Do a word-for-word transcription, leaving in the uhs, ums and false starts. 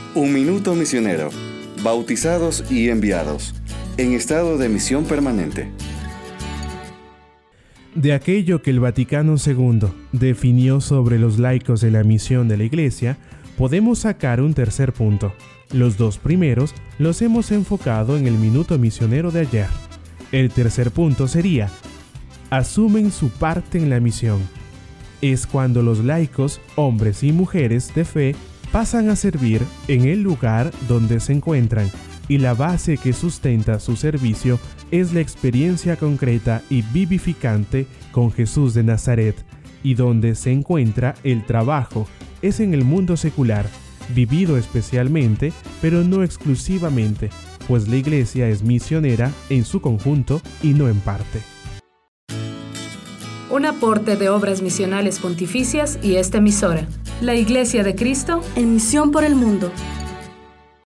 Un minuto misionero, bautizados y enviados, en estado de misión permanente. De aquello que el Vaticano segundo definió sobre los laicos de la misión de la Iglesia, podemos sacar un tercer punto. Los dos primeros los hemos enfocado en el minuto misionero de ayer. El tercer punto sería: asumen su parte en la misión. Es cuando los laicos, hombres y mujeres de fe, pasan a servir en el lugar donde se encuentran, y la base que sustenta su servicio es la experiencia concreta y vivificante con Jesús de Nazaret, y donde se encuentra el trabajo es en el mundo secular, vivido especialmente, pero no exclusivamente, pues la Iglesia es misionera en su conjunto y no en parte. Un aporte de Obras Misionales Pontificias y esta emisora, la Iglesia de Cristo, en misión por el mundo.